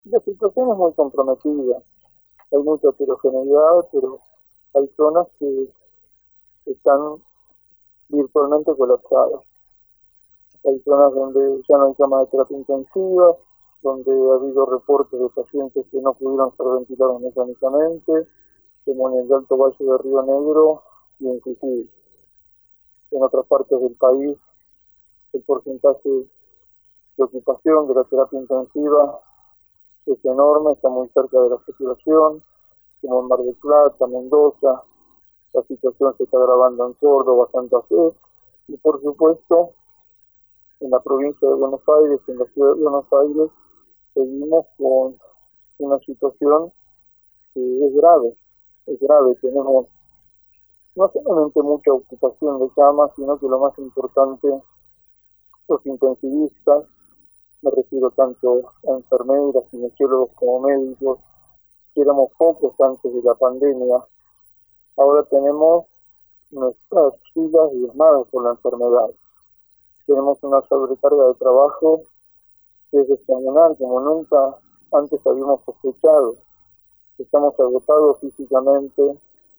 La situación es muy comprometida, hay mucha heterogeneidad, pero hay zonas que están virtualmente colapsadas. Hay zonas donde ya no hay cama de terapia intensiva, donde ha habido reportes de pacientes que no pudieron ser ventilados mecánicamente, como en el Alto Valle de Río Negro y en Jujuy. En otras partes del país, el porcentaje de ocupación de la terapia intensiva es enorme, está muy cerca de la saturación, como en Mar del Plata, Mendoza. La situación se está agravando en Córdoba, Santa Fe y, por supuesto, en la provincia de Buenos Aires, en la ciudad de Buenos Aires, seguimos con una situación que es grave, es grave. Tenemos no solamente mucha ocupación de camas, sino que lo más importante, los intensivistas, me refiero tanto a enfermeras, kinesiólogos como médicos, que éramos pocos antes de la pandemia, ahora tenemos nuestras filas diezmadas por la enfermedad. Tenemos una sobrecarga de trabajo que es descomunal, como nunca antes habíamos sospechado. Estamos agotados físicamente,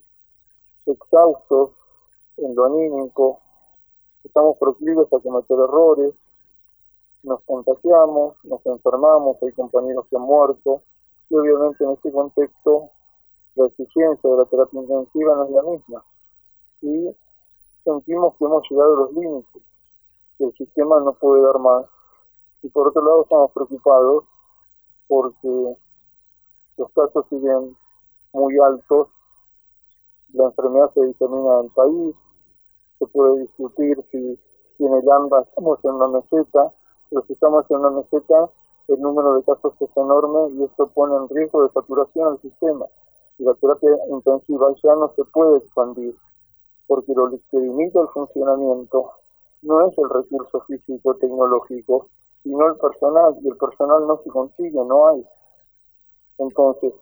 exhaustos en lo anímico, estamos proclives a cometer errores, nos contagiamos, nos enfermamos, hay compañeros que han muerto, y obviamente en este contexto la eficiencia de la terapia intensiva no es la misma. Y sentimos que hemos llegado a los límites, que el sistema no puede dar más. Y por otro lado estamos preocupados porque los casos siguen muy altos, la enfermedad se disemina en el país, se puede discutir si en el AMBA estamos en una meseta, pero si estamos en una meseta, el número de casos es enorme y esto pone en riesgo de saturación al sistema. Y la terapia intensiva ya no se puede expandir, porque lo que limita el funcionamiento no es el recurso físico tecnológico, sino el personal, y el personal no se consigue, no hay. Entonces,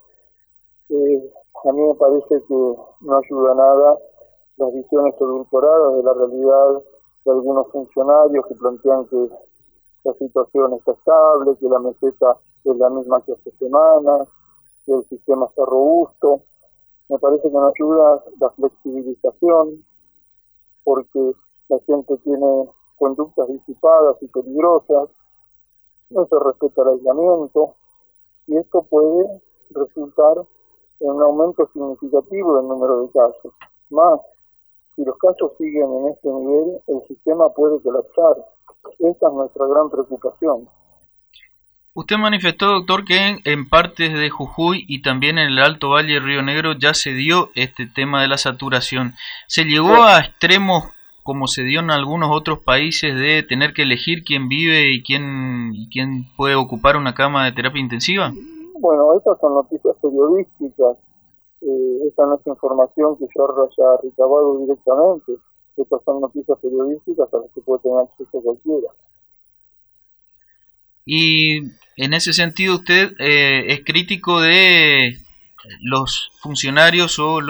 a mí me parece que no ayuda nada las visiones edulcoradas de la realidad de algunos funcionarios que plantean que la situación está estable, que la meseta es la misma que hace semanas, que el sistema está robusto. Me parece que no ayuda la flexibilización, porque la gente tiene conductas disipadas y peligrosas, no se respeta el aislamiento, y esto puede resultar en un aumento significativo del número de casos. Más, si los casos siguen en este nivel, el sistema puede colapsar. Esa es nuestra gran preocupación. Usted manifestó, doctor, que en partes de Jujuy y también en el Alto Valle de Río Negro ya se dio este tema de la saturación. ¿Se llegó Bueno, a extremos como se dio en algunos otros países de tener que elegir quién vive y quién puede ocupar una cama de terapia intensiva? bueno, estas son noticias periodísticas, esta no es información que yo haya recabado directamente, estas son noticias periodísticas a las que puede tener acceso cualquiera. Y en ese sentido usted es crítico de los funcionarios o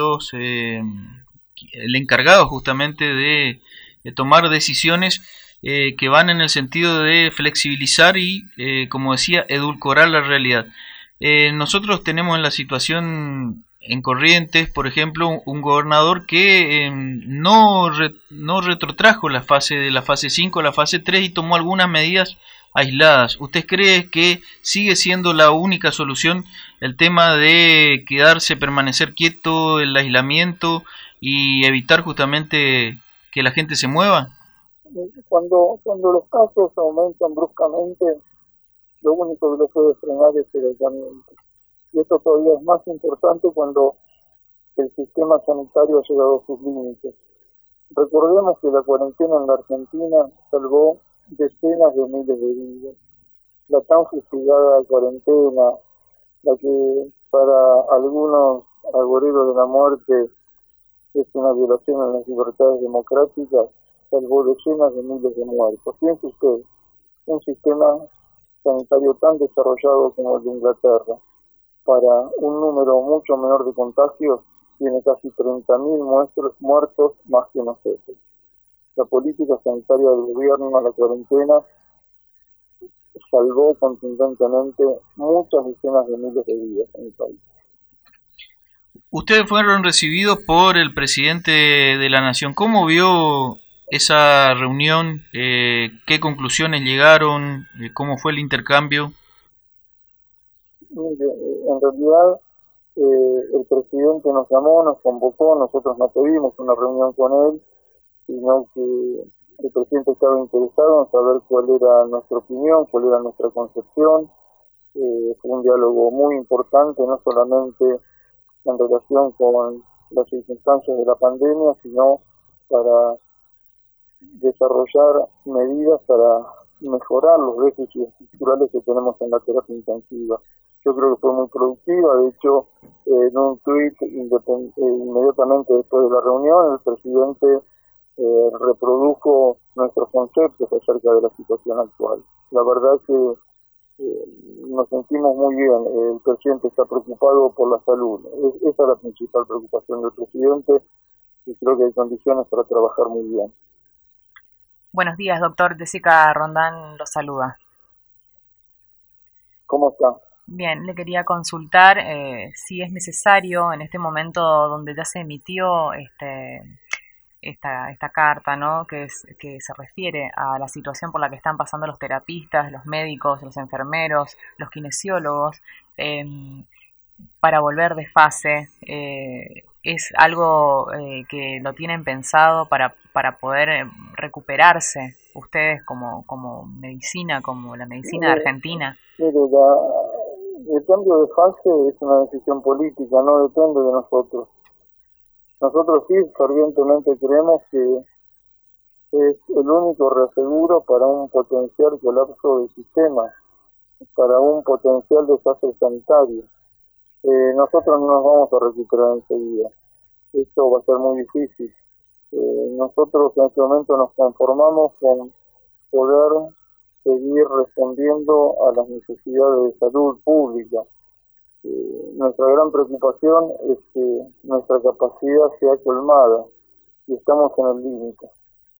el encargado justamente de tomar decisiones que van en el sentido de flexibilizar y, como decía, edulcorar la realidad. Nosotros tenemos en la situación en Corrientes, por ejemplo, un gobernador que no retrotrajo la fase de la fase 5 a la fase 3 y tomó algunas medidas aisladas. ¿Usted cree que sigue siendo la única solución el tema de quedarse, permanecer quieto, el aislamiento y evitar justamente que la gente se mueva? Cuando los casos aumentan bruscamente, lo único que lo puede frenar es el aislamiento. Y esto todavía es más importante cuando el sistema sanitario ha llegado a sus límites. Recordemos que la cuarentena en la Argentina salvó decenas de miles de vidas. La tan fustigada cuarentena, la que para algunos agoreros de la muerte es una violación a las libertades democráticas, salvó decenas de miles de muertos. Piense usted, un sistema sanitario tan desarrollado como el de Inglaterra, para un número mucho menor de contagios, tiene casi 30.000 muertos más que nosotros. La política sanitaria del gobierno a la cuarentena salvó contundentemente muchas decenas de miles de vidas en el país. Ustedes fueron recibidos por el presidente de la Nación. ¿Cómo vio esa reunión? ¿Qué conclusiones llegaron? ¿Cómo fue el intercambio? Mire, en realidad el presidente nos llamó, nos convocó, nosotros no pedimos una reunión con él, sino que el presidente estaba interesado en saber cuál era nuestra opinión, cuál era nuestra concepción. Fue un diálogo muy importante, no solamente en relación con las circunstancias de la pandemia, sino para desarrollar medidas para mejorar los déficits estructurales que tenemos en la terapia intensiva. Yo creo que fue muy productiva. De hecho, en un tuit inmediatamente después de la reunión, el presidente reprodujo nuestros conceptos acerca de la situación actual. La verdad que nos sentimos muy bien. El presidente está preocupado por la salud. Esa es la principal preocupación del presidente y creo que hay condiciones para trabajar muy bien. Buenos días, doctor. Jessica Rondán lo saluda. ¿Cómo está? Bien, le quería consultar si es necesario en este momento donde ya se emitió esta carta, ¿no? Que se refiere a la situación por la que están pasando los terapistas, los médicos, los enfermeros, los kinesiólogos, para volver de fase. ¿Es algo que lo tienen pensado para poder recuperarse ustedes como medicina, como la medicina de Argentina? Mire, el cambio de fase es una decisión política, no depende de nosotros. Nosotros sí fervientemente creemos que es el único reaseguro para un potencial colapso del sistema, para un potencial desastre sanitario. Nosotros no nos vamos a recuperar enseguida. Esto va a ser muy difícil. Nosotros en este momento nos conformamos con poder seguir respondiendo a las necesidades de salud pública. Nuestra gran preocupación es que nuestra capacidad sea colmada y estamos en el límite.